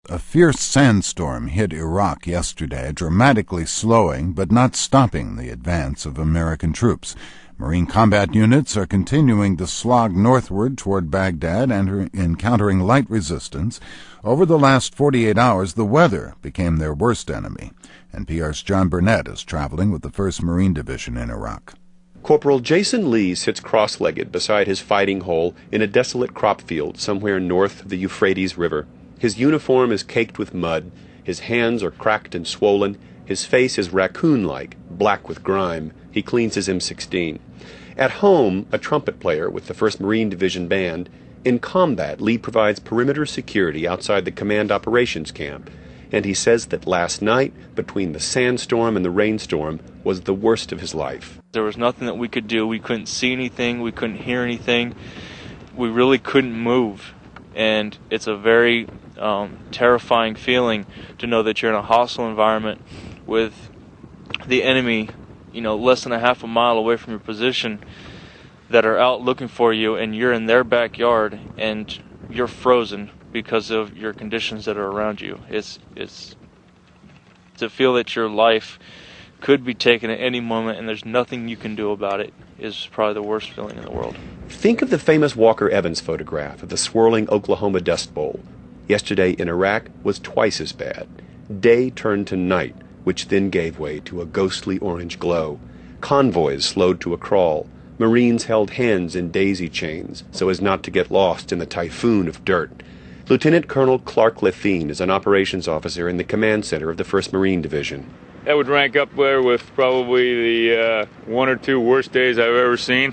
A fierce sandstorm hit Iraq yesterday, dramatically slowing but not stopping the advance of American troops. Marine combat units are continuing to slog northward toward Baghdad and encountering light resistance. Over the last 48 hours, the weather became their worst enemy. NPR's John Burnett is traveling with the 1st Marine Division in Iraq. Corporal Jason Lee sits cross-legged beside his fighting hole in a desolate crop field somewhere north of the Euphrates River. His uniform is caked with mud, his hands are cracked and swollen, his face is raccoon-like, black with grime. He cleans his M16. At home, a trumpet player with the 1st Marine Division Band. In combat, Lee provides perimeter security outside the Command Operations Camp, and he says that last night, between the sandstorm and the rainstorm, was the worst of his life. There was nothing that we could do. We couldn't see anything. We couldn't hear anything. We really couldn't move. And it's a very terrifying feeling to know that you're in a hostile environment with the enemy, less than a half a mile away from your position, that are out looking for you, and you're in their backyard and you're frozen because of your conditions that are around you. It's to feel that your life could be taken at any moment and there's nothing you can do about it is probably the worst feeling in the world. Think of the famous Walker Evans photograph of the swirling Oklahoma Dust Bowl. Yesterday in Iraq was twice as bad. Day turned to night, which then gave way to a ghostly orange glow. Convoys slowed to a crawl. Marines held hands in daisy chains so as not to get lost in the typhoon of dirt. Lieutenant Colonel Clark Lethine is an operations officer in the command center of the 1st Marine Division. That would rank up there with probably the one or two worst days I've ever seen.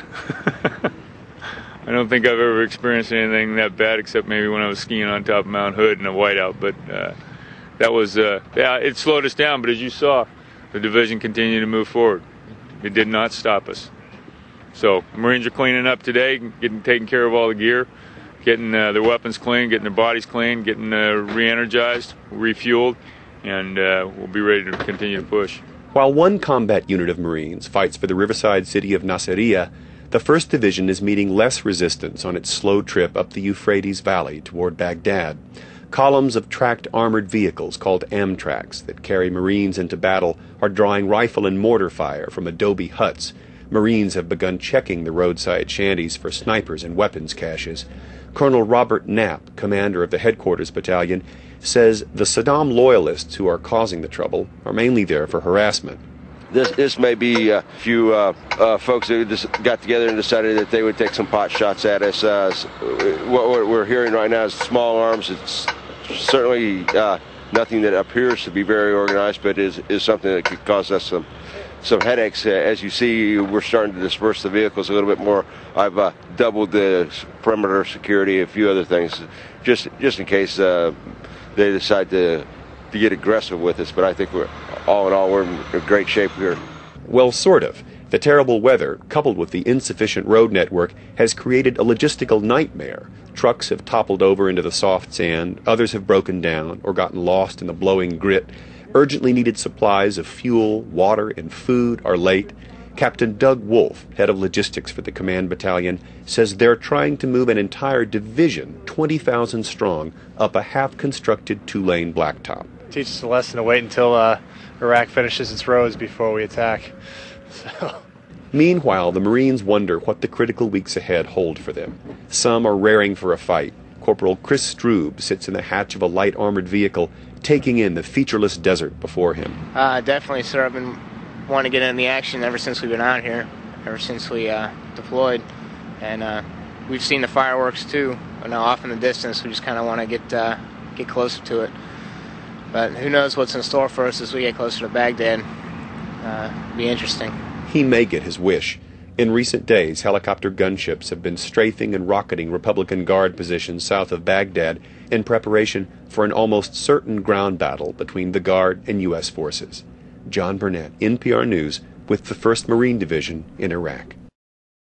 I don't think I've ever experienced anything that bad except maybe when I was skiing on top of Mount Hood in a whiteout. But that was, it slowed us down. But as you saw, the division continued to move forward. It did not stop us. So the Marines are cleaning up today, taking care of all the gear, getting their weapons clean, getting their bodies clean, getting re-energized, refueled, and we'll be ready to continue to push. While one combat unit of Marines fights for the riverside city of Nasiriyah, the 1st Division is meeting less resistance on its slow trip up the Euphrates Valley toward Baghdad. Columns of tracked armored vehicles called Amtraks that carry Marines into battle are drawing rifle and mortar fire from adobe huts. Marines have begun checking the roadside shanties for snipers and weapons caches. Colonel Robert Knapp, commander of the Headquarters Battalion, says the Saddam loyalists who are causing the trouble are mainly there for harassment. This may be a few folks who just got together and decided that they would take some pot shots at us. What we're hearing right now is small arms. It's certainly nothing that appears to be very organized, but is something that could cause us some headaches. As you see, we're starting to disperse the vehicles a little bit more. I've doubled the perimeter security, a few other things, just in case they decide to get aggressive with us. But I think all in all, we're in great shape here. Well, sort of. The terrible weather, coupled with the insufficient road network, has created a logistical nightmare. Trucks have toppled over into the soft sand, others have broken down or gotten lost in the blowing grit. Urgently needed supplies of fuel, water, and food are late. Captain Doug Wolf, head of logistics for the command battalion, says they're trying to move an entire division, 20,000 strong, up a half-constructed two-lane blacktop. Teaches us a lesson to wait until Iraq finishes its roads before we attack. Meanwhile, the Marines wonder what the critical weeks ahead hold for them. Some are raring for a fight. Corporal Chris Strube sits in the hatch of a light armored vehicle, taking in the featureless desert before him. Definitely, sir. I've been wanting to get in the action ever since we've been out here, ever since we deployed. And we've seen the fireworks, too. Now off in the distance, we just kind of want to get closer to it. But who knows what's in store for us as we get closer to Baghdad. It'll be interesting. He may get his wish. In recent days, helicopter gunships have been strafing and rocketing Republican Guard positions south of Baghdad in preparation for an almost certain ground battle between the Guard and U.S. forces. John Burnett, NPR News, with the 1st Marine Division in Iraq.